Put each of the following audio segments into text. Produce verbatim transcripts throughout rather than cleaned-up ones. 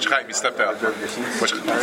Much time, you stepped out. Much um,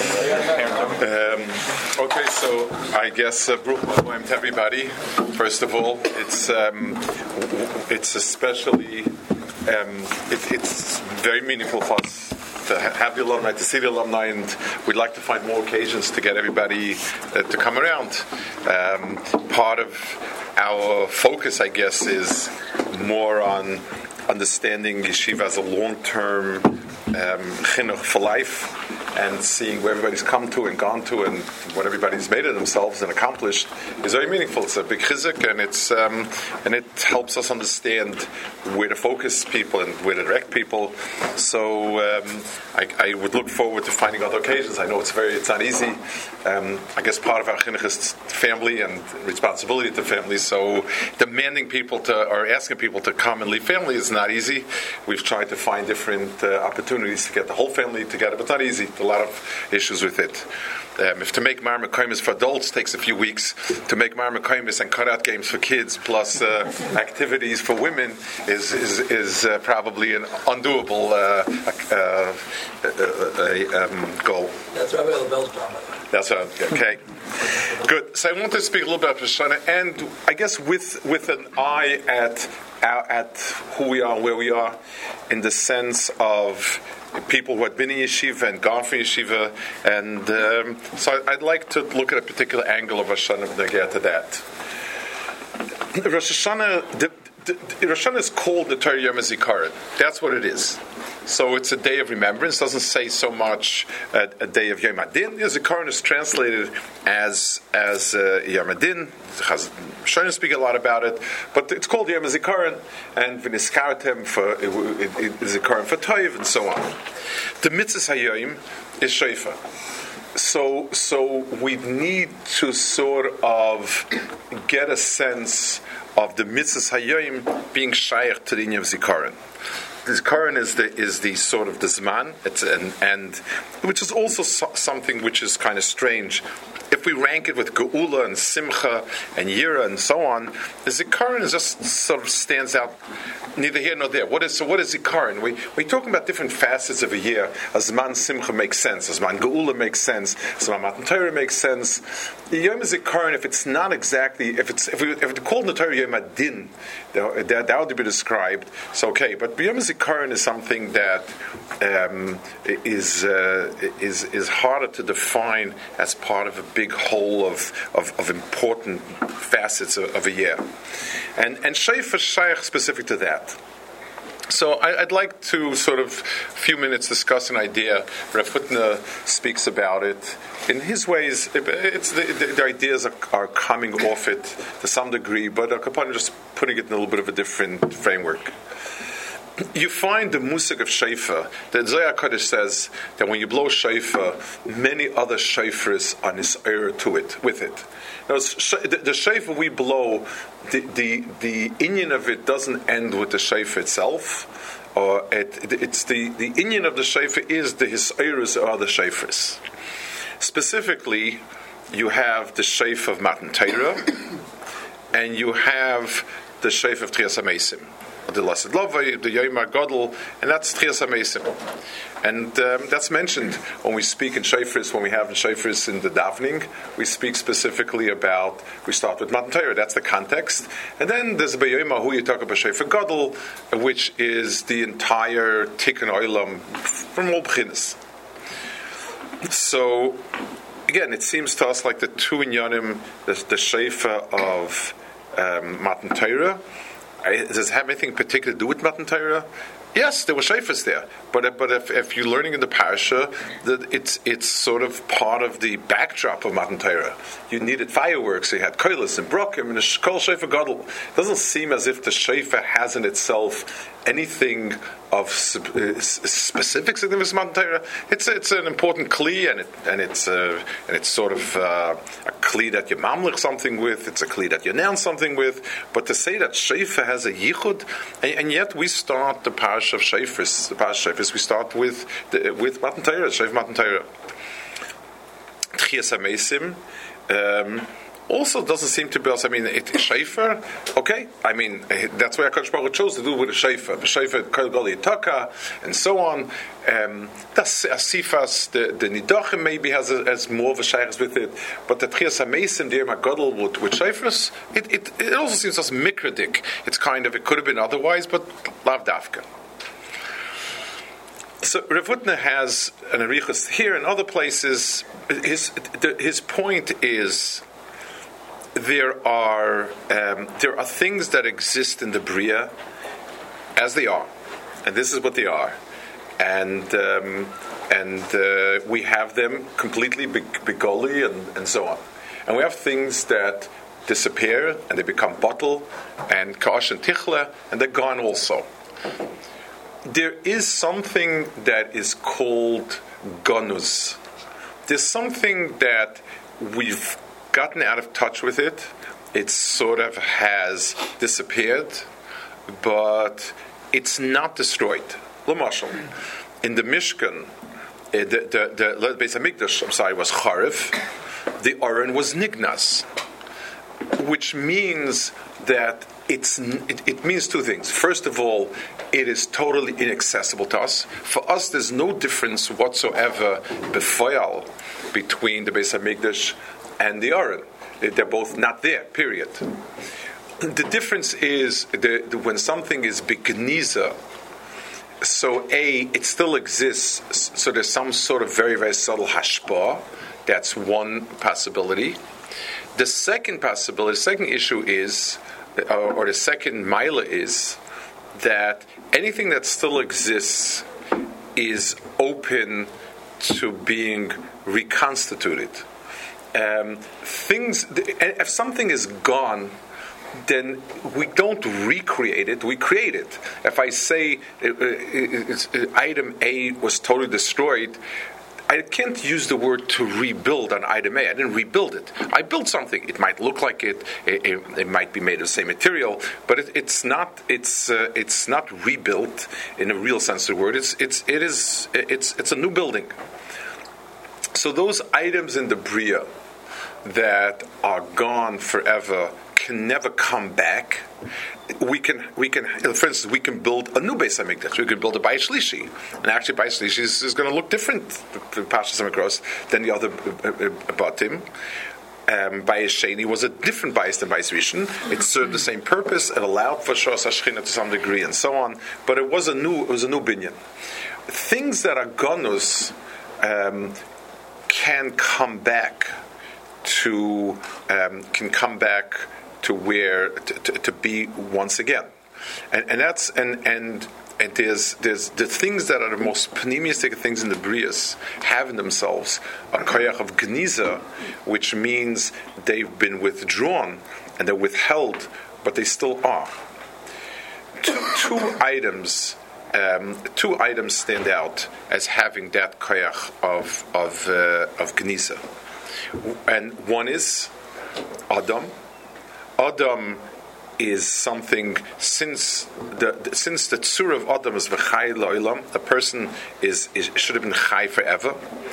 okay, so I guess uh, welcome to everybody. First of all, it's um, it's especially um, it, it's very meaningful for us to have the alumni, to see the alumni, and we'd like to find more occasions to get everybody uh, to come around. Um, part of our focus, I guess, is more on understanding yeshiva as a long-term um, chinuch for life, and seeing where everybody's come to and gone to and what everybody's made of themselves and accomplished is very meaningful. It's a big chizuk, and it's um, and it helps us understand where to focus people and where to direct people. So um, I, I would look forward to finding other occasions. I know it's very it's not easy. Um, I guess part of our chinuch is family and responsibility to family. So demanding people to or asking people to come and leave family is not easy. We've tried to find different uh, opportunities to get the whole family together, but it's not easy. A lot of issues with it. Um, if to make Mar Mekaymis for adults takes a few weeks, to make Mar Mekaymis and cutout games for kids plus uh, activities for women is is, is uh, probably an undoable uh, uh, uh, uh, um, goal. That's Rabbi Elabel's job. That's right. Okay. Good. So I want to speak a little bit about Rosh Hashanah, and I guess with with an eye at at who we are and where we are, in the sense of people who had been in yeshiva and gone from yeshiva, and um, so I'd like to look at a particular angle of Rosh Hashanah and get to that. Rosh Hashanah, the, the, the, Rosh Hashanah is called the Torah Yom HaZikaron. That's what it is. So it's a day of remembrance. It doesn't say so much a, a day of Yom Adin. Zikaron is translated as as uh, Yom Adin. Shouldn't speak a lot about it, but it's called Yom HaZikaron, and V'niskartem for Zikaron for Toiv, and so on. The Mitzvah Hayoim is Shofar. So, so we need to sort of get a sense of the Mitzvah Hayoim being shaykh to the Yom Zikaron. The Zikaron is the is the sort of the Zman, it's an, and which is also so, something which is kind of strange. If we rank it with Geula and Simcha and Yira and so on, the Zikaron just sort of stands out neither here nor there. What is so? What is Zikaron? We we're talking about different facets of a year. Zman Simcha makes sense. Zman Geula makes sense. Zman Matan Torah makes sense. The Yom Zikaron, if it's not exactly, if it's if we if it's called in the Torah Yom Adin, that, that, that would be described. So okay, but Yom Zikaron is something that um, is uh, is is harder to define as part of a big whole of, of, of important facets of, of a year. And and Shofar Shaykh specific to that. So I, I'd like to sort of a few minutes discuss an idea. Rav Hutner speaks about it. In his ways, it's the, the, the ideas are, are coming off it to some degree, but I'm just putting it in a little bit of a different framework. You find the musik of shofar. The Zohar Kodesh says that when you blow shofar, many other shofars are nis'ayr to it, with it. Now, the, the shofar we blow, the, the the inyan of it doesn't end with the shofar itself, or it, it's the the inyan of the shofar is the his'ayrs or the shofars. Specifically, you have the shofar of Matan Torah, and you have the shofar of Tchias HaMeisim. The Lasad Lavai, the Yom HaGadol, and that's Tchias HaMeisim. And um, that's mentioned when we speak in Shofars, when we have in Shofars in the davening, we speak specifically about, we start with Matan Torah, that's the context. And then there's B'Yom HaHu, you talk about Shofar Gadol, which is the entire Tikkun Olam from all B'chinas. So, again, it seems to us like the two inyanim, the, the Shofar of um, Matan Torah. Does it have anything particular to do with Matan Torah? Yes, there were shofars there, but but if, if you're learning in the parasha, that it's it's sort of part of the backdrop of Matan Torah. You needed fireworks. You had koilos and brokim and a kol shofar gadol. It doesn't seem as if the shofar has in itself anything of uh, specific significance. Matan Torah. It's it's an important kli, and it and it's uh, and it's sort of uh, a kli that you mamlich something with. It's a kli that you announce something with. But to say that shofar has a yichud, and, and yet we start the parasha of shofars, the parasha of shofars, we start with the, with Matan Torah, shofar Matan Torah. Tchias HaMeisim. Um, also doesn't seem to be us. I mean, it shayfer, okay. I mean, that's why HaKadosh Baruch Hu chose to do with a shayfer. The shayfer kol gali taka, and so on. Um, that's asifas. The the nidachim maybe has a, has more of a shaykhs with it, but the tchias hamesim there magadol with with shayfers, it, it it also seems as mikradik. It's kind of, it could have been otherwise, but lav dafka. So Rav Hutner has an arichos here and other places. His the, his point is there are um, there are things that exist in the bria as they are, and this is what they are, and um, and uh, we have them completely begoli and, and so on, and we have things that disappear and they become bottle and kash and tichle, and they're gone also. There is something that is called gonus. There's something that we've gotten out of touch with it. It sort of has disappeared, but it's not destroyed. L'mashal, in the Mishkan, the the the Beis Hamikdash, I'm sorry, was charev. The Aron was nignas, which means that it's it, it means two things. First of all, it is totally inaccessible to us. For us, there's no difference whatsoever b'foyal between the Beis Hamikdash and the Aron. They're both not there, period. The difference is the, the, when something is begniza, so A, it still exists, so there's some sort of very, very subtle hashpah. That's one possibility. The second possibility, the second issue is, or, or the second mila is, that anything that still exists is open to being reconstituted. Um, things, if something is gone, then we don't recreate it, we create it. If I say uh, it's, uh, item A was totally destroyed, I can't use the word to rebuild on item A. I didn't rebuild it. I built something. It might look like it. It, it, it might be made of the same material, but it, it's not. It's uh, it's not rebuilt in a real sense of the word. It's it's it is it's it's a new building. So those items in the bria that are gone forever can never come back. We can, we can, for instance, we can build a new Beis Hamikdash. We can build a Bayis Shlishi, and actually, Bayis Shlishi is, is going to look different, Pashas Hamikros, than the other Batim. Um, Bayis Sheni was a different Bayis than Bayis Rishon. It served the same purpose. It allowed for Shos HaShechina to some degree, and so on. But it was a new, it was a new binyan. Things that are gonus um, can come back to, um, can come back. to where to, to, to be once again, and, and that's and and and there's there's the things that are the most pneumistic things in the brias have in themselves a koyach of gniza, which means they've been withdrawn and they're withheld, but they still are. Two, two items, um, two items stand out as having that koyach of of uh, of gniza, and one is Adam. Adam is something, since the, the since the tzur of Adam is v'chai lo'ilam, a person is, is should have been chai forever,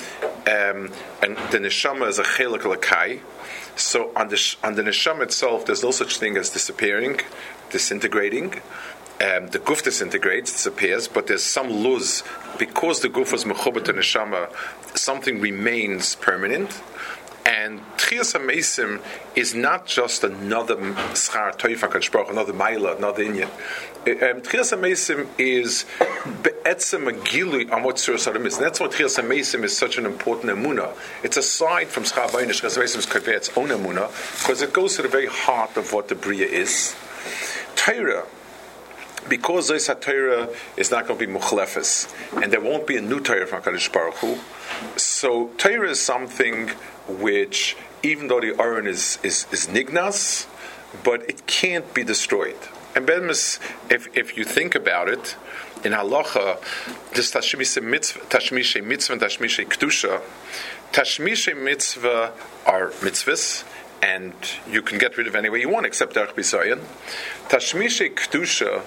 um, and the neshama is a chelik l'kai. So on the on the neshama itself, there's no such thing as disappearing, disintegrating. Um, the guf disintegrates, disappears, but there's some luz because the guf was mechubat to neshama. Something remains permanent. And Tchias HaMeisim is not just another schar toifa kanshproch, another maila, another inyan. Tchias HaMeisim is be'etzem a gilui on what Surah Sodom is. And that's why Tchias HaMeisim is such an important emunah. It's aside from schar vaynish. Tchias HaMeisim is kaveh its own emunah, because it goes to the very heart of what the bria is. Torah, because Zois HaTorah is not going to be muchlefes, and there won't be a new Torah from HaKadosh Baruch Hu. So Torah is something which, even though the Aron is, is, is nignas, but it can't be destroyed. And Bemis, if if you think about it, in halacha, this tashmishe mitzvah, tashmishe mitzvah, and tashmishe kedusha, tashmishe mitzvah are mitzvahs, and you can get rid of any way you want, except derech bisayin. Tashmishe kedusha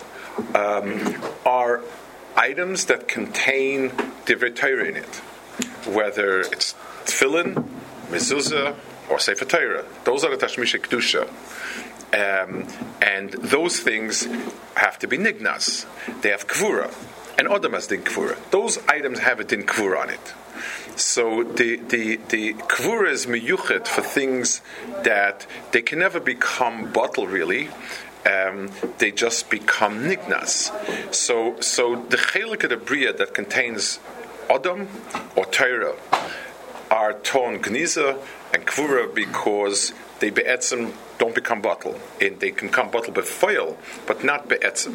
um, are items that contain divrei Torah in it, whether it's tefillin, mezuzah, or Sefer Torah. Those are the Tashmisha Kedusha. Um, and those things have to be nignas. They have kvura. And Odom has din kvura. Those items have a din kvura on it. So the the the kvura is miyuchet for things that they can never become bottle really. Um, they just become nignas. So so the chelik of the bria that contains Odom or Torah are torn gniza and kvura because they be'etzim don't become bottle. And they can come bottle befoil, but not be'etzim.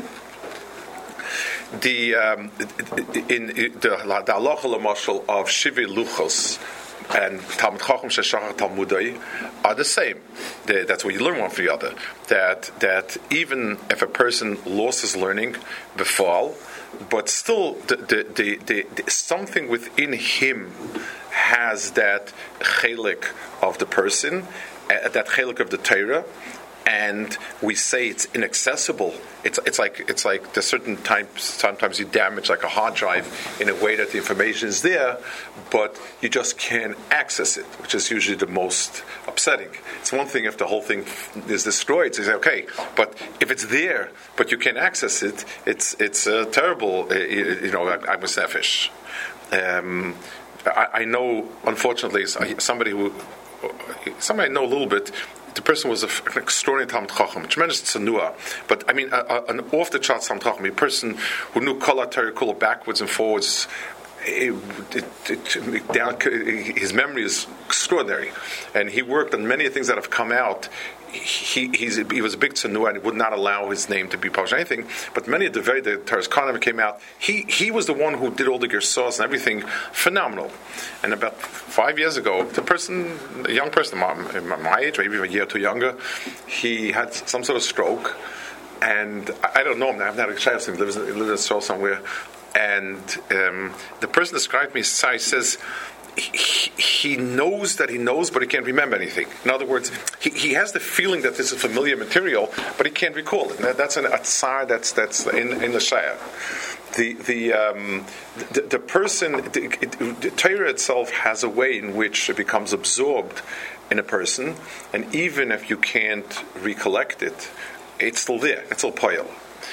The um, in, in the the halacha l'mashal of Shivei Luchos and Talmud Chacham Sheshachar Talmudai are the same. The, that's what you learn one from the other. That that even if a person lost his learning before, but still the the, the, the, the something within him has that chelik of the person, uh, that chelik of the Torah. And we say it's inaccessible. It's it's like it's like there's certain times sometimes you damage like a hard drive in a way that the information is there, but you just can't access it, which is usually the most upsetting. It's one thing if the whole thing is destroyed. So you say, okay, but if it's there but you can't access it, it's it's uh, terrible. Uh, you know, I'm a selfish. Um, I, I know, unfortunately, somebody who somebody I know a little bit. The person was a, an extraordinary Talmud Chacham, tremendous tzanua. But I mean, a, a, an off-the-charts Talmud Chacham, a person who knew Kol HaTorah Kula backwards and forwards. It, it, it, down, his memory is extraordinary, and he worked on many things that have come out. He he's, he was a big tzanua and he would not allow his name to be published or anything. But many of the very the Taras Khanim came out. He he was the one who did all the gersos and everything phenomenal. And about five years ago, the person, a young person, my, my age, maybe a year or two younger, he had some sort of stroke, and I don't know him. I haven't had a chance. He lives, he lives in Israel somewhere. And um, the person described me. He says. He, he knows that he knows, but he can't remember anything. In other words, he, he has the feeling that this is familiar material, but he can't recall it. That, that's an atzar that's that's in in the shaya. The the um, the, the person, the, it, the Torah itself has a way in which it becomes absorbed in a person, and even if you can't recollect it, it's still there. It's still poil.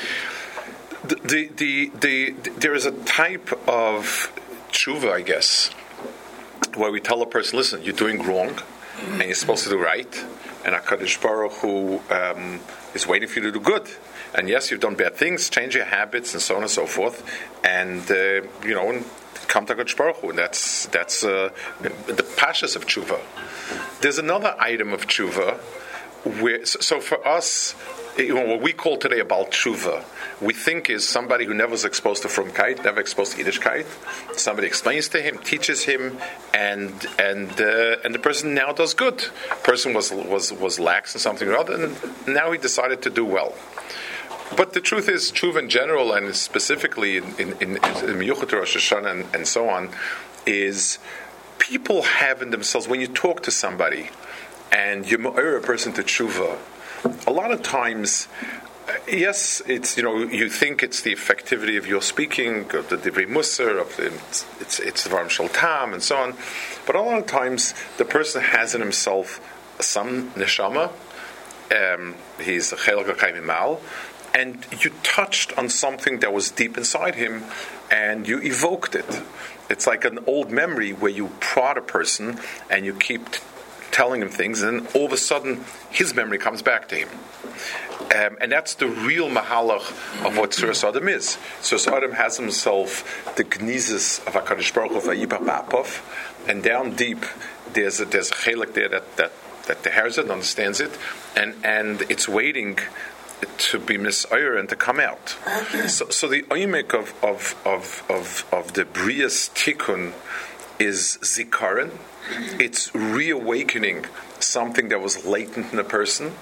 The the, the the the there is a type of tshuva, I guess, where we tell a person, listen, you're doing wrong, and you're supposed to do right, and HaKadosh Baruch Hu um, is waiting for you to do good. And yes, you've done bad things, change your habits, and so on and so forth, and, uh, you know, and come to HaKadosh Baruch Hu, and that's, that's uh, the pashas of tshuva. There's another item of tshuva, where, so for us, you know, what we call today a Baal Tshuva, we think is somebody who never was exposed to Frumkeit, never exposed to Yiddishkeit. Somebody explains to him, teaches him, and and uh, and the person now does good. Person was was was lax in something or other, and now he decided to do well. But the truth is, tshuva in general, and specifically in in in, in Miyuchat Rosh Hashanah and, and so on, is people have in themselves, when you talk to somebody and you ma'ir a person to tshuva, a lot of times, yes, it's, you know, you think it's the effectivity of your speaking, of the divrei musar, of the, it's it's the varm shel tam, and so on. But a lot of times, the person has in himself some neshama. Um, he's a chelak hakayim mal, and you touched on something that was deep inside him, and you evoked it. It's like an old memory where you prod a person and you keep T- telling him things, and then all of a sudden his memory comes back to him. Um, and that's the real mahalach of what Suras Adam is. Suras Adam has himself the gnizis of HaKadosh Baruch Hu v'yibach ba'apov, and down deep there's a, there's a chelik there that, that, that hears it, understands it, and, and it's waiting to be misayir and to come out. So, so the oimek of, of, of, of, of the Brias Tikkun is zikaron. It's reawakening something that was latent in a person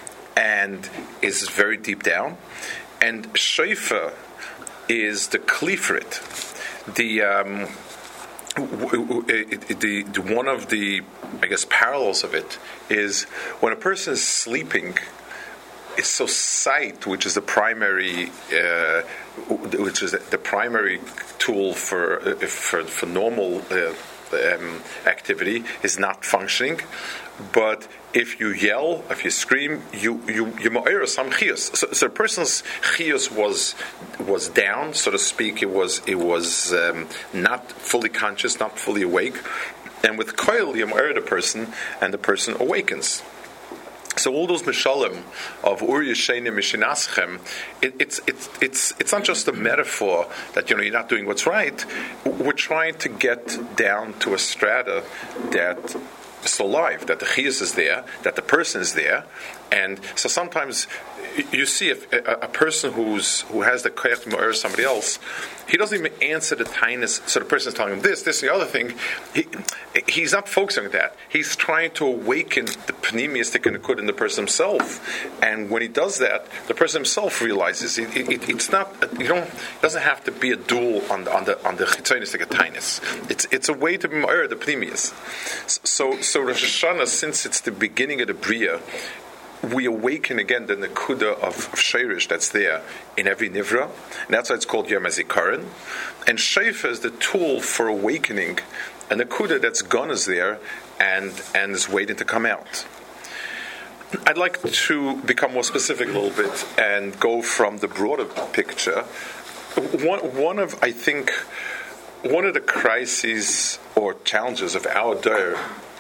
and is very deep down. And shofar is the kli for it. The, um, the, the one of the, I guess, parallels of it is when a person is sleeping, it's so sight, which is the primary, uh, which is the primary tool for uh, for, for normal uh, um, activity is not functioning. But if you yell, if you scream, you you you ma'ira some chiyus. So, so a person's chiyus was was down, so to speak. It was it was um, not fully conscious, not fully awake. And with koil, you ma'ira the person, and the person awakens. So all those mishalim of Ur Yeshena Mishinaschem, it, it's it's it's it's not just a metaphor that you know you're not doing what's right. We're trying to get down to a strata that is still alive, that the chiyus is there, that the person is there, and so sometimes you see if a, a person who's who has the koyach to ma'ir somebody else, he doesn't even answer the tinus. So the person is telling him this, this, and the other thing. He he's not focusing on that. He's trying to awaken the pneumistic and the good in the person himself. And when he does that, the person himself realizes it, it, it's not. You don't. It doesn't have to be a duel on the on the on the chitzonistic tinus. It's it's a way to ma'ir the pneumius. So so Rosh Hashanah, since it's the beginning of the bria, we awaken again the nekuda of, of sheirish that's there in every nivra, and that's why it's called Yom HaZikaron. And sheifa is the tool for awakening a nekuda that's gone is there and and is waiting to come out. I'd like to become more specific a little bit and go from the broader picture. One one of I think one of the crises or challenges of our day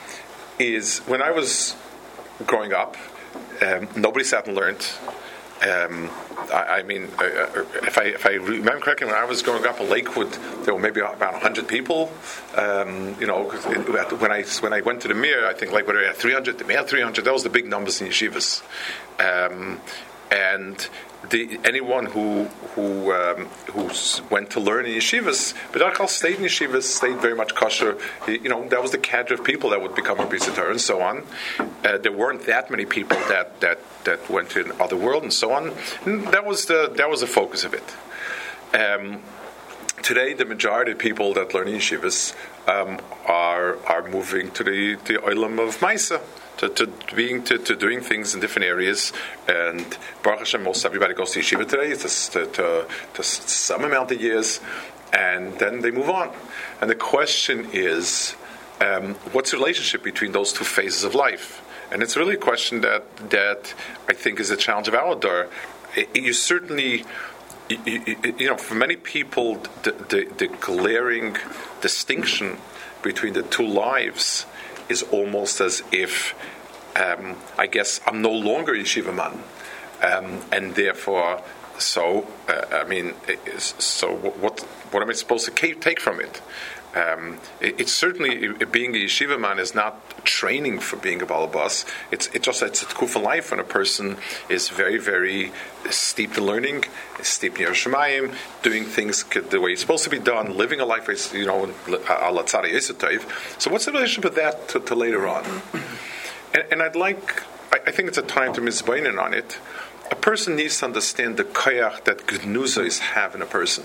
is when I was growing up. Um, nobody sat and learned. Um, I, I mean, uh, if I if I remember correctly, when I was growing up in Lakewood, there were maybe about a hundred people. Um, you know, when I when I went to the Mir, I think like when we had three hundred, we had three hundred. That was the big numbers in yeshivas, um, and. The, anyone who who um, who went to learn in yeshivas, B'darkal stayed in yeshivas, stayed very much kosher. You know, that was the cadre of people that would become a B'Sitar and so on. Uh, there weren't that many people that, that, that went to the other world and so on. And that was the that was the focus of it. Um, today, the majority of people that learn in yeshivas um, are are moving to the the olam of Maisa. To, to being to, to doing things in different areas, and Baruch Hashem, most everybody goes to yeshiva today to, to, to some amount of years, and then they move on. And the question is, um, what's the relationship between those two phases of life? And it's really a question that that I think is a challenge of our door. You certainly, you, you, you know, for many people, the, the, the glaring distinction between the two lives is almost as if, um, I guess, I'm no longer yeshiva man, um, and therefore, so uh, I mean, so what? What am I supposed to take from it? Um, it it's certainly being a yeshiva man is not training for being a balabas. It's it's just it's a tkufa life when a person is very very steeped in learning, steeped in Yerushalayim, doing things the way it's supposed to be done, living a life, you know, ala tzara yisatayv. So what's the relationship with that to, to later on? And, and I'd like, I, I think it's a time to mizbainin on it. A person needs to understand the koyach that gnuzos have in a person.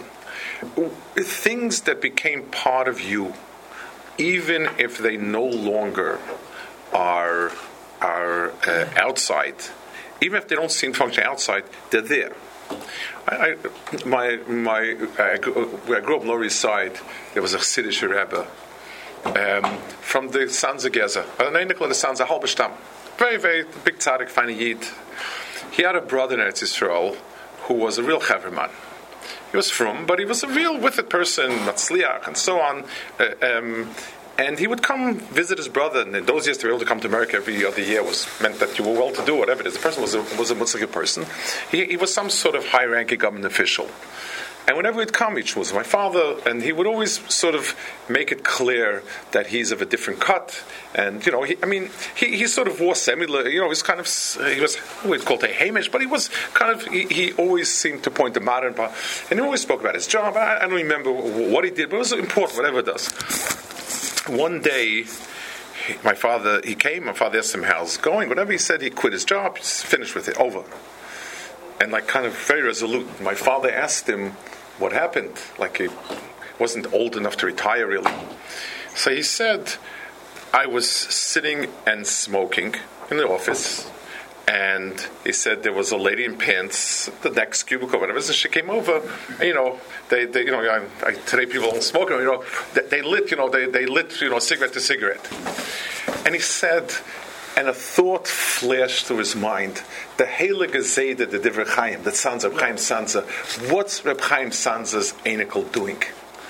Things that became part of you, even if they no longer are are uh, outside, even if they don't seem to function outside, they're there. I, I my my I grew, where I grew up on Lower East Side, there was a Chassidish Rebbe um, from the sons of Geza, the sons of Halberstam, very very big tzaddik, fine yid. He had a brother in Eretz Yisrael who was a real chaverman. He was from, but he was a real with it person, matzliach, and so on. Uh, um, and he would come visit his brother. And in those years, to be able to come to America every other year was meant that you were well to do, whatever it is. The person was a, was a mutzliach person. He, he was some sort of high-ranking government official. And whenever he'd come, he was my father, and he would always sort of make it clear that he's of a different cut. And, you know, he, I mean, he, he sort of wore similar, you know, he was kind of, he was, we'd call it Hamish, but he was kind of, he, he always seemed to point the modern part. And he always spoke about his job. I, I don't remember what he did, but it was important, whatever it does. One day, my father, he came, my father asked him how it's going. Whatever he said, he quit his job, he's finished with it, over. And like kind of very resolute. My father asked him what happened, like he wasn't old enough to retire really. So he said, I was sitting and smoking in the office, And he said there was a lady in pants, the next cubicle, whatever. So she came over, and, you know, they, they you know, I, I, today people don't smoke, you know, they, they lit, you know, they, they lit, you know, cigarette to cigarette. And he said, and a thought flashed through his mind, the Heilige Zayde, the Divrei Chaim, that sounds of Chaim Sanza, what's Reb Chaim Sanza's anicle doing?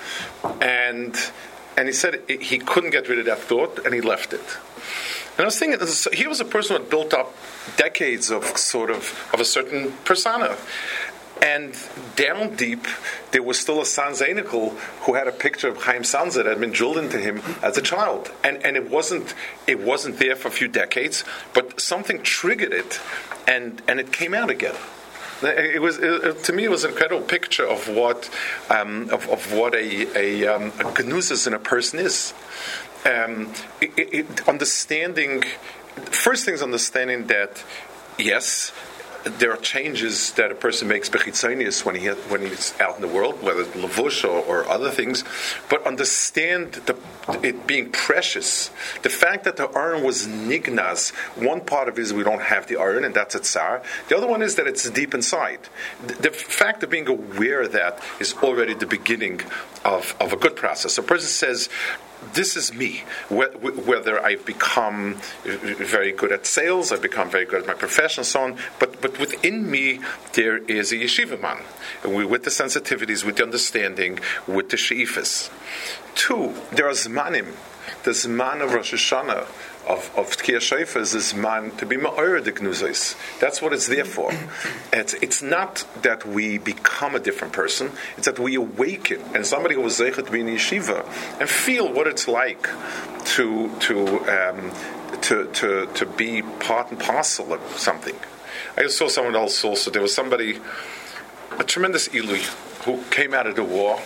And and he said he couldn't get rid of that thought, and he left it. And I was thinking, he was a person who had built up decades of sort of of a certain persona. And down deep, there was still a Sanza Enikel who had a picture of Chaim Sanza that had been drilled into him as a child. And and it wasn't it wasn't there for a few decades, but something triggered it, and, and it came out again. It was it, to me it was an incredible picture of what um, of, of what a a, um, a gnuzes in a person is. Um, it, it, understanding, first thing is understanding that, yes, there are changes that a person makes bechitzonius when he when he's out in the world, whether it's levush or, or other things. But understand the, it being precious. The fact that the aron was nignaz. One part of it is we don't have the aron, and that's a tsar. The other one is that it's deep inside. The, the fact of being aware of that is already the beginning of, of a good process. A person says, this is me. Whether I've become very good at sales, I've become very good at my profession, and so on. But but within me, there is a yeshiva man, with the sensitivities, with the understanding, with the sheifas. Two, there are zmanim. The zman of Rosh Hashanah, of of Tkiyah Shofar, is man to be ma'or the gnuzos. That's what it's there for. It's it's not that we become a different person. It's that we awaken, and somebody who was zeichet to be in yeshiva and feel what it's like to to um, to to to be part and parcel of something. I saw someone else also. There was somebody, a tremendous Ilui, who came out of the war.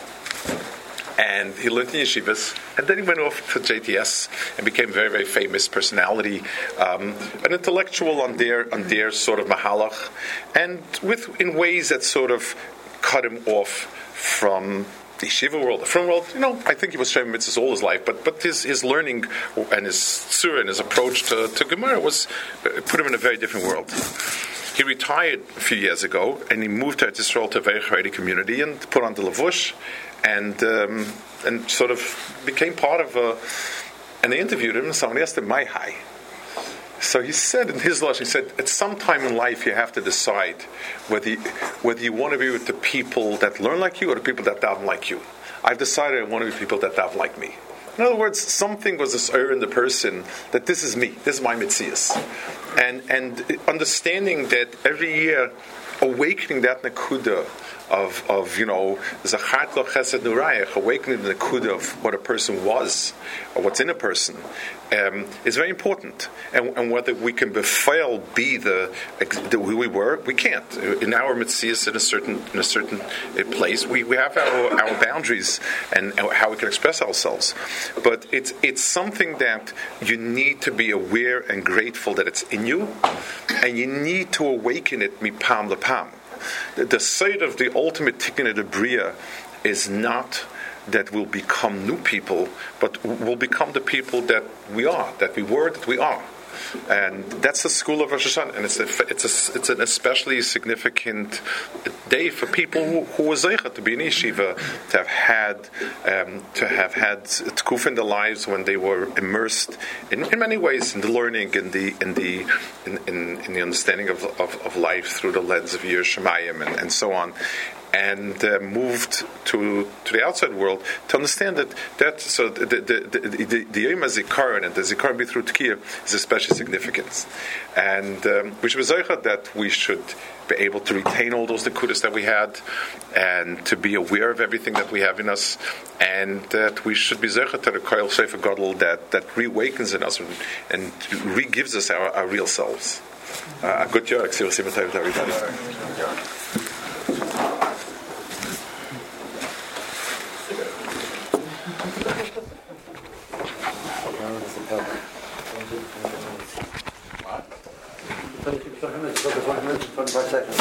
And he learned in yeshivas, and then he went off to J T S and became a very, very famous personality, um, an intellectual on their on their sort of mahalach, and with in ways that sort of cut him off from the yeshiva world, the frum world. You know, I think he was showing mitzvahs all his life, but but his, his learning and his surah and his approach to, to Gemara was put him in a very different world. He retired a few years ago, and he moved to Israel to a very Haredi community and put on the levush, and um, and sort of became part of a. And they interviewed him, and somebody asked him, "My high." So he said in his lashon, he said, "At some time in life, you have to decide whether you, whether you want to be with the people that learn like you or the people that daven like you. I've decided I want to be people that daven like me." In other words, something was this error in the person that this is me, this is my mitzias. And and understanding that every year, awakening that nakuda of, of you know, zachat lo chesed nurayach, awakening the nakuda of what a person was, or what's in a person, um, is very important. And, and whether we can befail be the, the who we were, we can't. In our mitzias, in a certain in a certain place, we, we have our, our boundaries and how we can express ourselves. But it's it's something that you need to be aware and grateful that it's in you, and you need to awaken it mipam lepam. The, the side of the ultimate tikkun of the bria is not that we'll become new people, but we'll become the people that we are, that we were, that we are. And that's the school of Rosh Hashanah, and it's a, it's a, it's an especially significant day for people who, who were zeicha to be in yeshiva, to have had um, to have had tkuf in their lives when they were immersed in, in many ways in the learning, in the in the in, in, in the understanding of, of of life through the lens of Yer Shemayim and, and so on. And uh, moved to to the outside world to understand that that so the the the the, the Yom HaZikaron and the Zikaron be through Tkiyah is of special significance, and um, we should be zeicha that we should be able to retain all those nekudas that we had, and to be aware of everything that we have in us, and that we should be zeicha to the Koil Sefer Gadol that that reawakens in us and, and re-gives us our, our real selves. Uh, good job, everybody. twenty-five minutes, twenty-five seconds.